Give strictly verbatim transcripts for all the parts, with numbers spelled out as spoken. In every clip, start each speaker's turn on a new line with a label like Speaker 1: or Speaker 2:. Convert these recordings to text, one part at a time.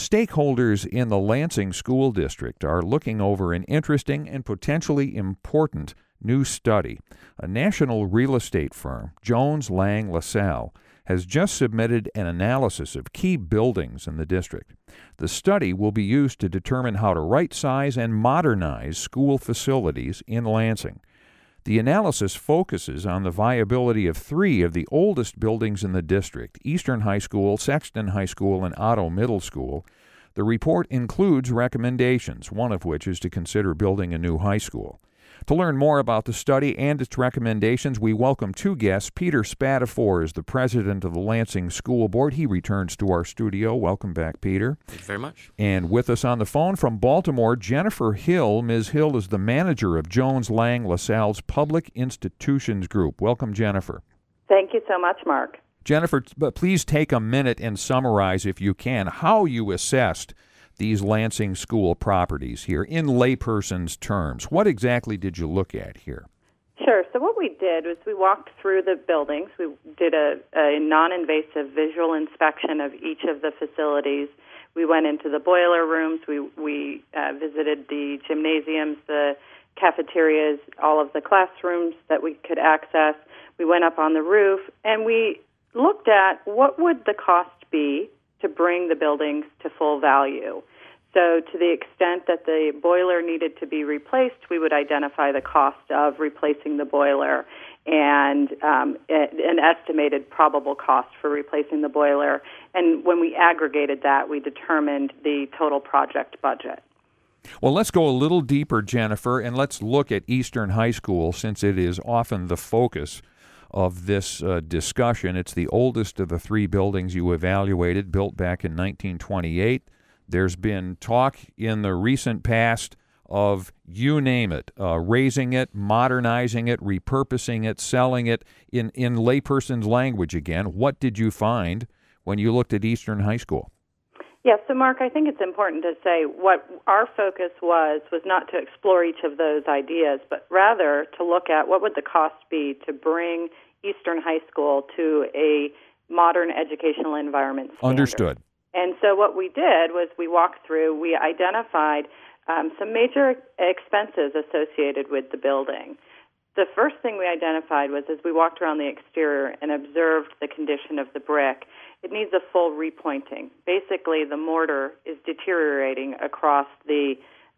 Speaker 1: Stakeholders in the Lansing School District are looking over an interesting and potentially important new study. A national real estate firm, Jones Lang LaSalle, has just submitted an analysis of key buildings in the district. The study will be used to determine how to right-size and modernize school facilities in Lansing. The analysis focuses on the viability of three of the oldest buildings in the district, Eastern High School, Sexton High School, and Otto Middle School. The report includes recommendations, one of which is to consider building a new high school. To learn more about the study and its recommendations, we welcome two guests. Peter Spadafore is the president of the Lansing School Board. He returns to our studio. Welcome back, Peter.
Speaker 2: Thank you very much.
Speaker 1: And with us on the phone from Baltimore, Jennifer Hill. Miz Hill is the manager of Jones Lang LaSalle's Public Institutions Group. Welcome, Jennifer.
Speaker 3: Thank you so much, Mark.
Speaker 1: Jennifer, please take a minute and summarize, if you can, how you assessed these Lansing school properties here in layperson's terms. What exactly did you look at here?
Speaker 3: Sure. So what we did was we walked through the buildings. We did a, a non-invasive visual inspection of each of the facilities. We went into the boiler rooms. We, we uh, visited the gymnasiums, the cafeterias, all of the classrooms that we could access. We went up on the roof, and we looked at what would the cost be to bring the buildings to full value. So to the extent that the boiler needed to be replaced, we would identify the cost of replacing the boiler and um, an estimated probable cost for replacing the boiler. And when we aggregated that, we determined the total project budget.
Speaker 1: Well, let's go a little deeper, Jennifer, and let's look at Eastern High School, since it is often the focus of this uh, discussion. It's the oldest of the three buildings you evaluated, built back in nineteen twenty-eight. There's been talk in the recent past of, you name it, uh, raising it, modernizing it, repurposing it, selling it. In, in layperson's language again, what did you find when you looked at Eastern High School?
Speaker 3: Yes, so Mark, I think it's important to say what our focus was was not to explore each of those ideas, but rather to look at what would the cost be to bring Eastern High School to a modern educational environment standard.
Speaker 1: Understood.
Speaker 3: And so what we did was we walked through, we identified um, some major expenses associated with the building. The first thing we identified was as we walked around the exterior and observed the condition of the brick, it needs a full repointing. Basically, the mortar is deteriorating across the,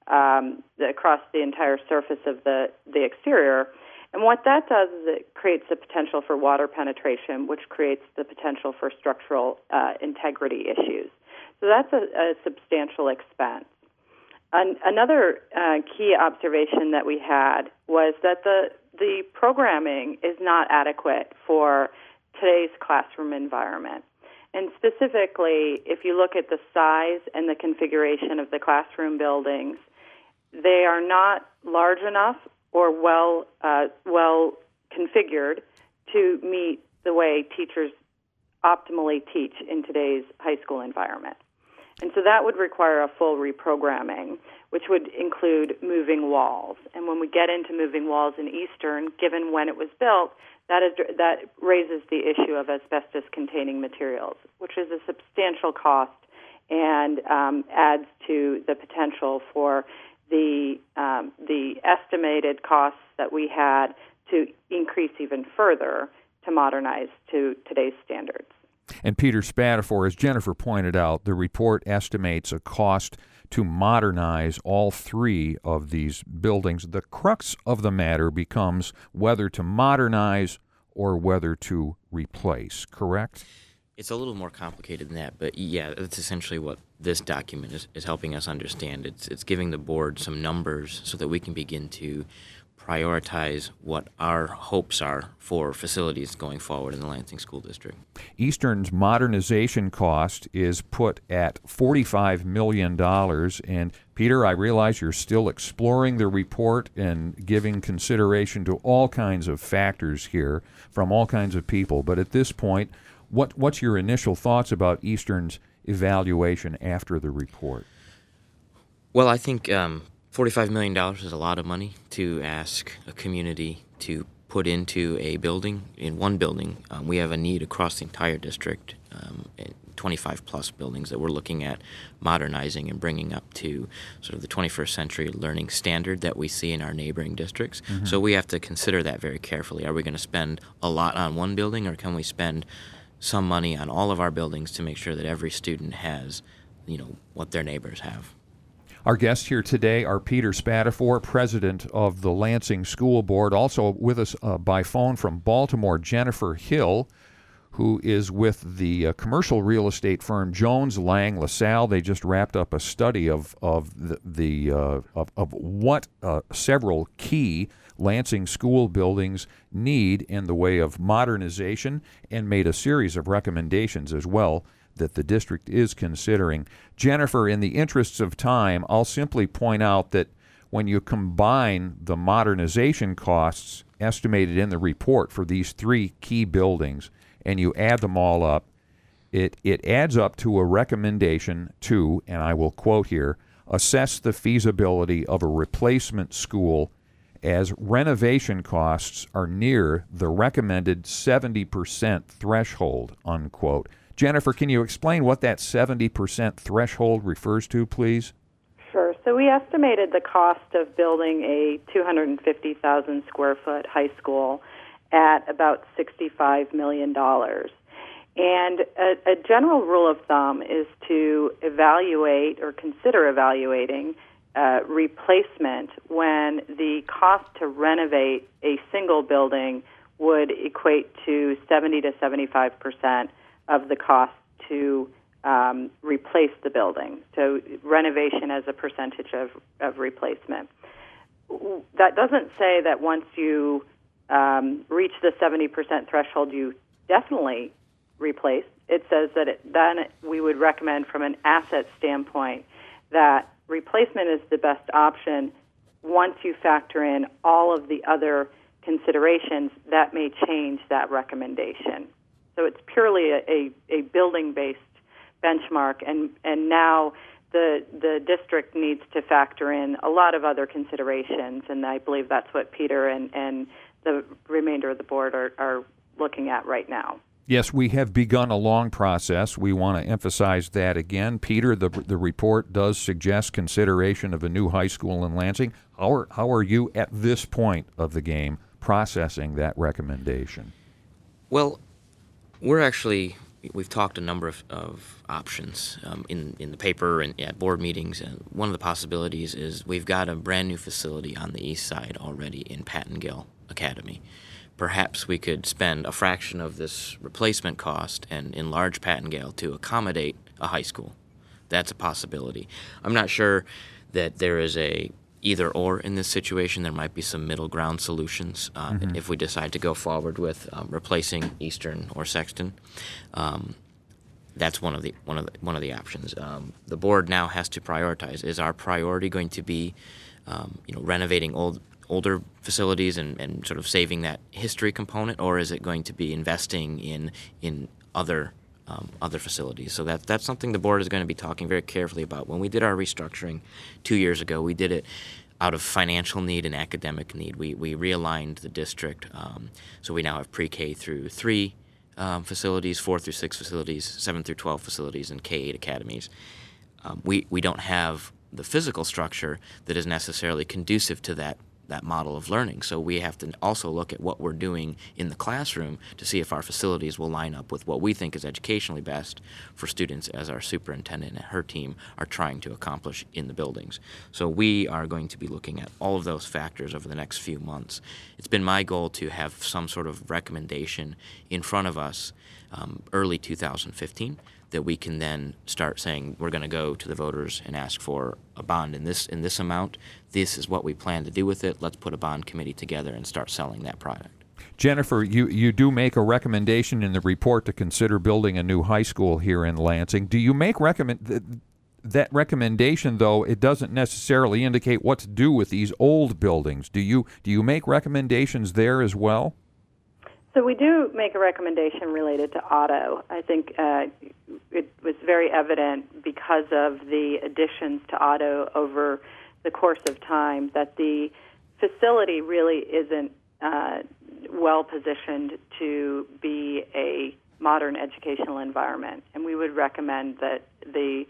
Speaker 3: um, the across the entire surface of the, the exterior. And what that does is it creates the potential for water penetration, which creates the potential for structural uh, integrity issues. So that's a, a substantial expense. An, another uh, key observation that we had was that the the programming is not adequate for today's classroom environment. And specifically, if you look at the size and the configuration of the classroom buildings, they are not large enough or well uh, well configured to meet the way teachers optimally teach in today's high school environment. And so that would require a full reprogramming, which would include moving walls. And when we get into moving walls in Eastern, given when it was built, that is that raises the issue of asbestos-containing materials, which is a substantial cost and um, adds to the potential for the um, the estimated costs that we had to increase even further to modernize to today's standards.
Speaker 1: And Peter Spadafore, as Jennifer pointed out, the report estimates a cost to modernize all three of these buildings. The crux of the matter becomes whether to modernize or whether to replace, correct?
Speaker 2: It's a little more complicated than that, but yeah, that's essentially what this document is, is helping us understand. It's, it's giving the board some numbers so that we can begin to prioritize what our hopes are for facilities going forward in the Lansing School District.
Speaker 1: Eastern's modernization cost is put at forty-five million dollars. And Peter, I realize you're still exploring the report and giving consideration to all kinds of factors here from all kinds of people. But at this point, what what's your initial thoughts about Eastern's evaluation after the report?
Speaker 2: Well, I think um, forty-five million dollars is a lot of money to ask a community to put into a building, in one building. Um, we have a need across the entire district, um, twenty-five plus buildings that we're looking at modernizing and bringing up to sort of the twenty-first century learning standard that we see in our neighboring districts. Mm-hmm. So we have to consider that very carefully. Are we going to spend a lot on one building, or can we spend some money on all of our buildings to make sure that every student has, you know, what their neighbors have?
Speaker 1: Our guests here today are Peter Spadafore, president of the Lansing School Board. Also with us uh, by phone from Baltimore, Jennifer Hill, who is with the uh, commercial real estate firm Jones Lang LaSalle. They just wrapped up a study of of the, the uh, of, of what uh, several key Lansing school buildings need in the way of modernization, and made a series of recommendations as well that the district is considering. Jennifer, in the interests of time, I'll simply point out that when you combine the modernization costs estimated in the report for these three key buildings and you add them all up, it, it adds up to a recommendation to, and I will quote here, assess the feasibility of a replacement school as renovation costs are near the recommended seventy percent threshold, unquote. Jennifer, can you explain what that seventy percent threshold refers to, please?
Speaker 3: Sure. So we estimated the cost of building a two hundred fifty thousand square foot high school at about sixty-five million dollars. And a, a general rule of thumb is to evaluate or consider evaluating uh, replacement when the cost to renovate a single building would equate to seventy to seventy-five percent of the cost to um, replace the building. So renovation as a percentage of, of replacement. That doesn't say that once you um, reach the seventy percent threshold, you definitely replace. It says that it, then we would recommend from an asset standpoint that replacement is the best option. Once you factor in all of the other considerations, that may change that recommendation. So it's purely a, a, a building-based benchmark, and, and now the the district needs to factor in a lot of other considerations, and I believe that's what Peter and, and the remainder of the board are, are looking at right now.
Speaker 1: Yes, we have begun a long process. We want to emphasize that again. Peter, the the report does suggest consideration of a new high school in Lansing. How are, how are you at this point of the game processing that recommendation?
Speaker 2: Well, we're actually, we've talked a number of, of options um, in, in the paper and at board meetings. And one of the possibilities is we've got a brand new facility on the east side already in Pattengill Academy. Perhaps we could spend a fraction of this replacement cost and enlarge Pattengill to accommodate a high school. That's a possibility. I'm not sure that there is a either or in this situation. There might be some middle ground solutions uh, mm-hmm. if we decide to go forward with um, replacing Eastern or Sexton. Um, that's one of the one of the, one of the options. Um, the board now has to prioritize. Is our priority going to be, um, you know, renovating old older facilities and, and sort of saving that history component, or is it going to be investing in in other um, other facilities? So that that's something the board is going to be talking very carefully about. When we did our restructuring two years ago, we did it out of financial need and academic need. We we realigned the district, um, so we now have pre-K through three um, facilities, four through six facilities, seven through twelve facilities, and K eight academies. Um, we we don't have the physical structure that is necessarily conducive to that that model of learning. So we have to also look at what we're doing in the classroom to see if our facilities will line up with what we think is educationally best for students, as our superintendent and her team are trying to accomplish in the buildings. So we are going to be looking at all of those factors over the next few months. It's been my goal to have some sort of recommendation in front of us um, early two thousand fifteen that we can then start saying we're going to go to the voters and ask for a bond in this in this amount. This is what we plan to do with it. Let's put a bond committee together and start selling that product.
Speaker 1: Jennifer, you, you do make a recommendation in the report to consider building a new high school here in Lansing. Do you make recommend th- that recommendation, though? It doesn't necessarily indicate what to do with these old buildings. Do you do you make recommendations there as well?
Speaker 3: So we do make a recommendation related to Otto. I think uh, it was very evident because of the additions to Otto over the course of time that the facility really isn't uh, well positioned to be a modern educational environment, and we would recommend that the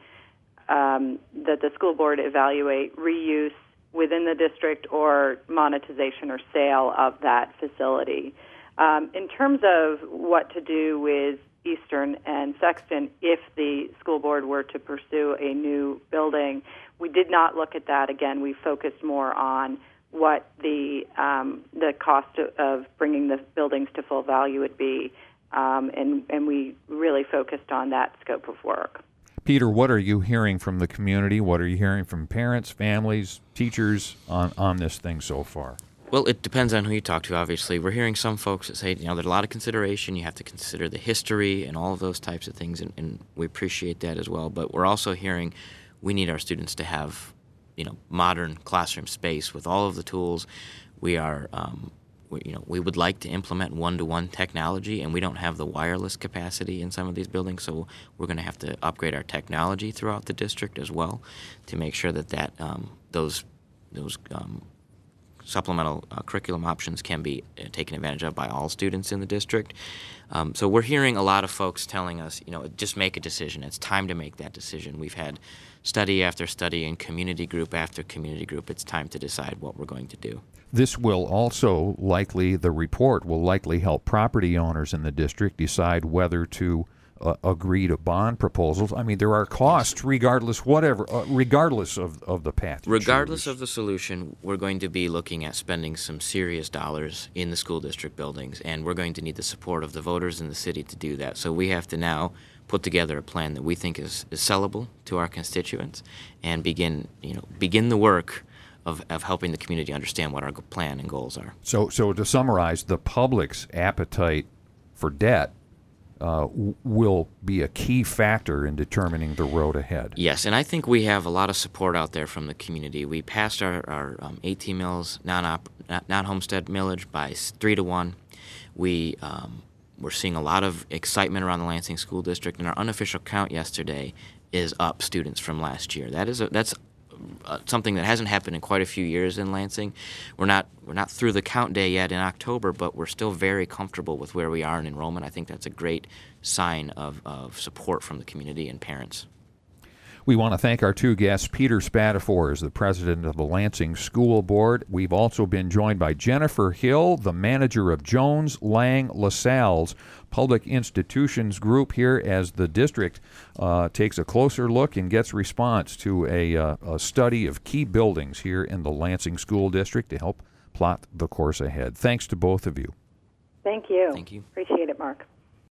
Speaker 3: um, that the school board evaluate reuse within the district or monetization or sale of that facility. Um, in terms of what to do with Eastern and Sexton, if the school board were to pursue a new building, we did not look at that. Again, we focused more on what the um, the cost of, of bringing the buildings to full value would be, um, and, and we really focused on that scope of work.
Speaker 1: Peter, what are you hearing from the community? What are you hearing from parents, families, teachers on, on this thing so far?
Speaker 2: Well, it depends on who you talk to, obviously. We're hearing some folks that say, you know, there's a lot of consideration. You have to consider the history and all of those types of things, and, and we appreciate that as well. But we're also hearing we need our students to have, you know, modern classroom space with all of the tools. We are, um, we, you know, we would like to implement one-to-one technology, and we don't have the wireless capacity in some of these buildings, so we're going to have to upgrade our technology throughout the district as well to make sure that, that um, those those um, supplemental uh, curriculum options can be uh, taken advantage of by all students in the district. Um, so we're hearing a lot of folks telling us, you know, just make a decision. It's time to make that decision. We've had study after study and community group after community group. It's time to decide what we're going to do.
Speaker 1: This will also likely, the report will likely help property owners in the district decide whether to uh, agree to bond proposals. I mean, there are costs regardless, whatever, uh, regardless of, of the path.
Speaker 2: Regardless of the solution, we're going to be looking at spending some serious dollars in the school district buildings, and we're going to need the support of the voters in the city to do that. So we have to now put together a plan that we think is, is sellable to our constituents and begin, you know, begin the work of, of helping the community understand what our plan and goals are.
Speaker 1: So, so to summarize, the public's appetite for debt uh, w- will be a key factor in determining the road ahead.
Speaker 2: Yes, and I think we have a lot of support out there from the community. We passed our, our um, eighteen mills non-op, non-homestead millage by three to one. We um, we're seeing a lot of excitement around the Lansing School District, and our unofficial count yesterday is up students from last year. That is a, that's uh, something that hasn't happened in quite a few years in Lansing. We're not we're not through the count day yet in October, but we're still very comfortable with where we are in enrollment. I think that's a great sign of, of support from the community and parents.
Speaker 1: We want to thank our two guests. Peter Spadafore is the president of the Lansing School Board. We've also been joined by Jennifer Hill, the manager of Jones Lang LaSalle's Public Institutions Group here, as the district uh, takes a closer look and gets response to a, uh, a study of key buildings here in the Lansing School District to help plot the course ahead. Thanks to both of you.
Speaker 3: Thank you.
Speaker 2: Thank you.
Speaker 3: Appreciate it, Mark.